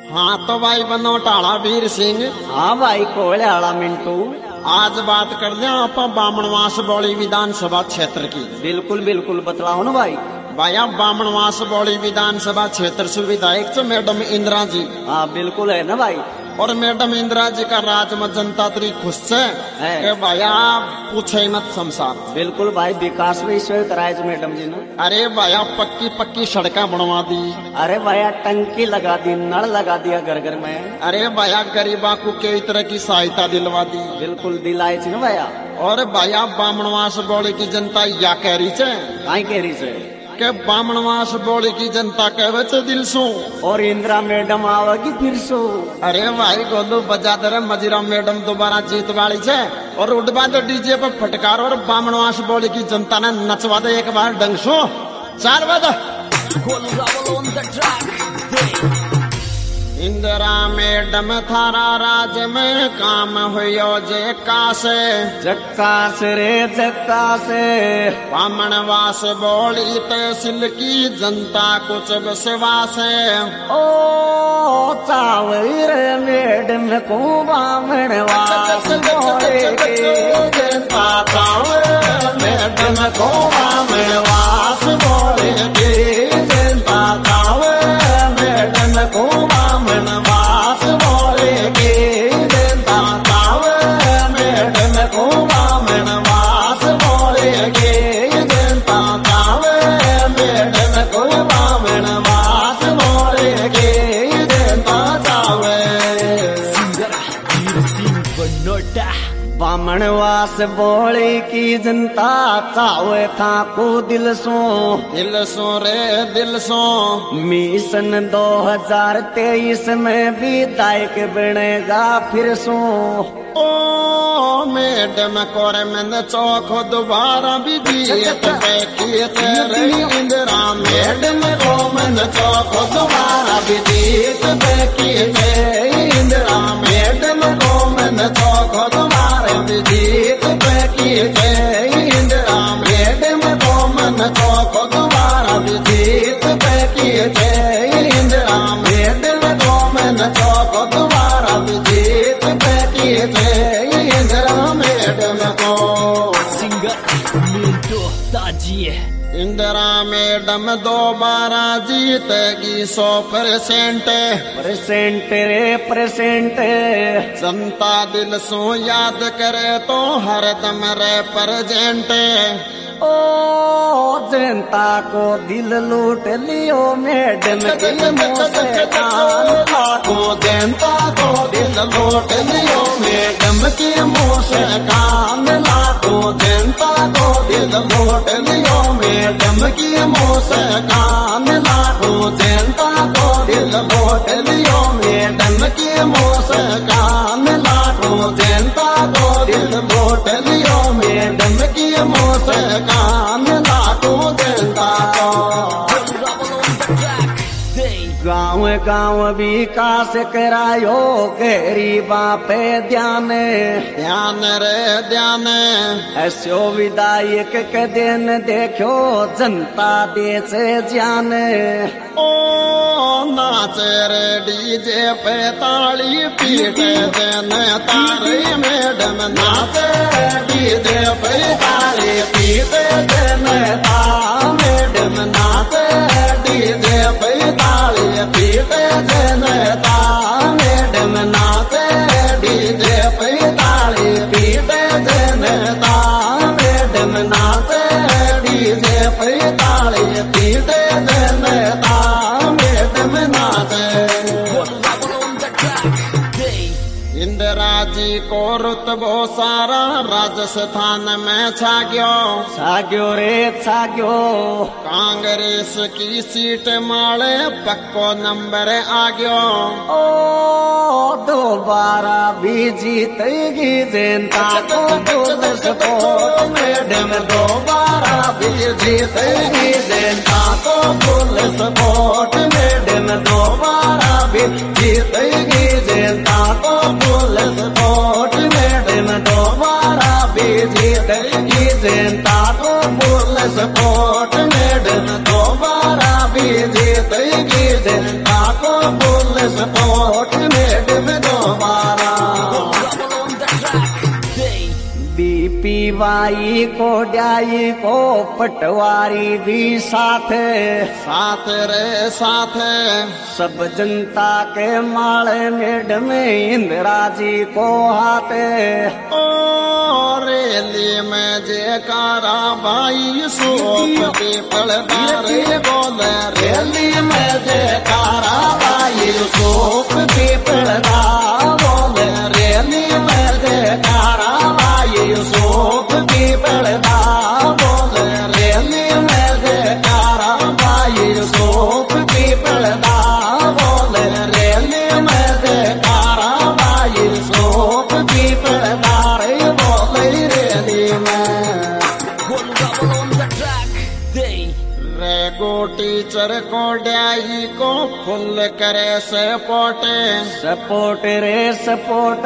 हाँ तो भाई बनो टाला वीर सिंह। हाँ भाई कोले आला मिंटू। आज बात कर रहे आप बामणवास बौली विधानसभा क्षेत्र की। बिल्कुल बिल्कुल बतलाओ ना भाई। भाई आप बामणवास बौली विधानसभा क्षेत्र से विधायक से मैडम इंदिरा जी। हाँ बिल्कुल है ना भाई। और मैडम इंदिरा जी का राज में जनता तरी खुश है भाई आप पूछे मत संसार। बिल्कुल भाई विकास भी ईश्वर कराए मैडम जी ने। अरे भैया पक्की पक्की सड़का बनवा दी। अरे भैया टंकी लगा दी, नल लगा दिया घर घर में। अरे भैया गरीबा को कई तरह की सहायता दिलवा दी। बिल्कुल दिलाई थी ना भैया। और भैया बामणवास बौली की जनता या कह रही है, कहीं कह रही है के बामणवास बौली की जनता कहवे छे दिल सो और इंदिरा मैडम आवेगी फिर सो। अरे भाई गोलू बजा दे मजीरा मैडम दोबारा जीत वाली छे और उड़वा दे डीजे पे फटकार और बामणवास बौली की जनता ने नचवा दे एक बार डंग सो 4 बजे। इंदिरा मैडम थारा राज में काम हुयो जे कासे जक्कास रे जक्कासे। बामणवास बौली तहसील की जनता कुछ विश्वास है। ओ चावरी रे मैडम को बामणवास बौली की जनता चावरी मैडम को बामणवास बौली की जनता चावरी मैडम को बामणवास बौली की जनता चावरी मैडम को बामणवास बौली की जनता चावरी मैडम को बामणवास बौली की जनता चावरी। बामणवास बौली की जनता चावे था को दिल सो रे दिल सो। मिशन 2023 में विधायक बनेगा फिर सो। ओ मैडम कोर मन चौखो दोबारा भी जीत पे किए तेरे इंदिरा मैडम को मन चौखो दोबारा भी जीत पे किए तेरे इंदिरा मैडम को मन चौखो दोबारा भी जीत पे किए तेरे इंदिरा मैडम को मन चौखो दोबारा भी जीत पे किए तेरे इंदिरा मैडम को मन चौखो दोबारा भी जीत पे किए तेरे इंदिरा मैडम को। इंदिरा मैडम दोबारा जीतेगी 100%। रे परसेंट। जनता दिल सो याद करे तो हरदम रिप्रेजेंट। ओ जनता को दिल लूट लियो मैडम के मुंह से कान को जनता को दिल लूट लियो मैडम के मुंह से कान लाखो जनता को दिल लूट लियो मैडम के मुंह से कान लाखो जनता को दिल लूट लियो मैडम के मुंह से कान लाखो जनता को दिल लूट लियो मैडम के मुंह से कान लाखो जनता को। गाँव गाँव विकास करायो गरीबा पे ध्यान रे ध्यान। ऐसो विधायक के दिन देखो जनता दे से जान। ओ नाचे रे डीजे पे ताली पीटे देन तारे मैडम नाचे डीजे पे ताली पीटे देन तारे मैडम नाचे डीजे पे ताली पीटे देन तारे मैडम नाचे डीजे पे ताली पीटे देन तारे मैडम नाचे डीजे पे ताली पीटे देन तारे मैडम नाचे। इंदिरा जी को रुतबो सारा राजस्थान में छाग्यो रे छाग्यो। कांग्रेस की सीट माले पक्को नंबर आ गयो। ओ दोबारा भी जीतेगी जनता को फुल सपोर्ट मैडम दोबारा भी जीतेगी जनता को फुल सपोर्ट मैडम दोबारा भी जीतेगी जनता को फुल सपोर्ट मैडम दोबारा भी जीतेगी जनता को फुल सपोर्ट मैडम दोबारा भी जीतेगी जनता को फुल पोट मैडम दोबारा बीपीवाई को ड्याई को पटवारी भी साथ साथ रे साथ सब जनता के माले मैडम इंदिरा जी को हाथ ओ रेली में जयकारा भाई सोप पीपलदार बोले रेली में जयकारा भाई सोप पीपलदार बोले रेली में जयकारा भाई सोप पीपलदार बोले रेली में जयकारा भाई सोप पीपलदार बोले रेली में जयकारा भाई सोप पीपलदार बोले रेली में रेगो टीचर को ड्याई को फुल करे सपोर्ट रे सपोर्ट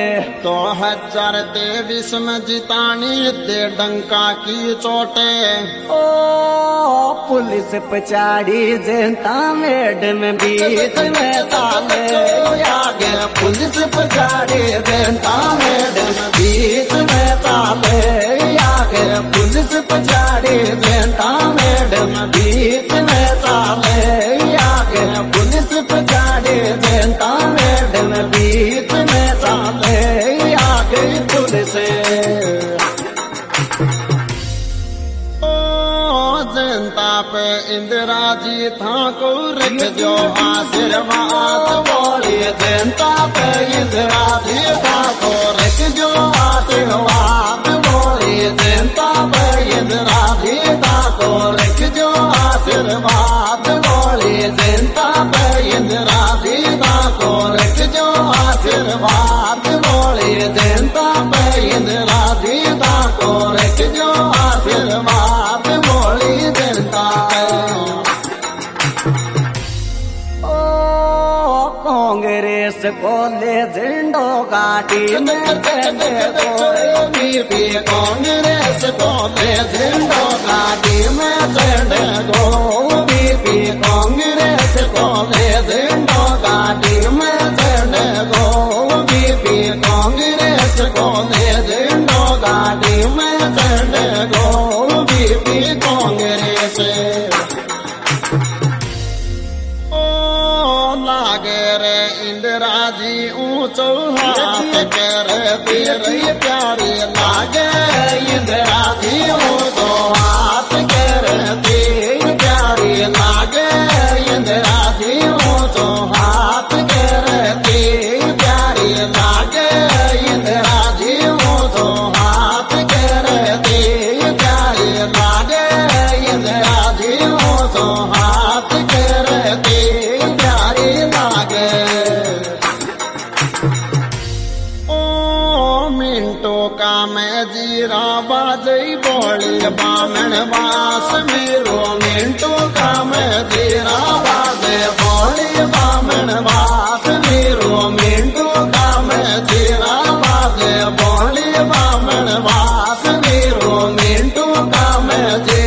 2023 में जितानी दे डंका की चोटे ओ पुलिस पछाड़ी जनता मैडम बीच में ताले आगे पुलिस पछाड़ी जनता मैडम बीच में ताले आगे पुलिस पछाड़ी जनता मैडम बीच में ताले आगे पुलिस पछाड़ी जनता मैडम बीच में ताले आगे पुलिस जनता पे इंदिरा जी ठाकुर जो आशीर्वाद बोलिए जनता पे इंदिरा जी ठाकुर जो आशीर्वाद बोलिए जनता पे इंदिरा जी ठाकुर जो आशीर्वाद बोलिए जनता पे इंदिरा जी ठाकुर जो आशीर्वाद बोलिए जनता पे इंदिरा जी ठाकुर जो आशीर्वाद बोली जनता कांग्रेस को ले झंडो गाड़ी में चले गो बीपी कांग्रेस को ले झंडो गाड़ी में चले गो बीपी कांग्रेस को ले झंडो गाड़ी में चले गो बीपी कांग्रेस को ले झंडो गाड़ी में चले गो बीपी कांग्रेस लागे रे इंदिरा जी ऊंचो हाथ करे तेरी प्यारी लागे इंदिरा जी ऊंचो हाथ करे तेरी प्यारी लागे इंदिरा जी ऊंचो हाथ करे तेरी प्यारी लागे इंदिरा जी ऊंचो हाथ करे तेरी प्यारी लागे इंदिरा जी ऊंचो हाथ करे तेरी प्यारी लागे ओ मिंटो का मैं जीरा बाजई बोली बामण बास मेरो मिंटो का मैं जीरा बाजे बोली बामण बास मेरो मिंटो का मैं जीरा बाजे बोली बामण बास मेरो मिंटो का मैं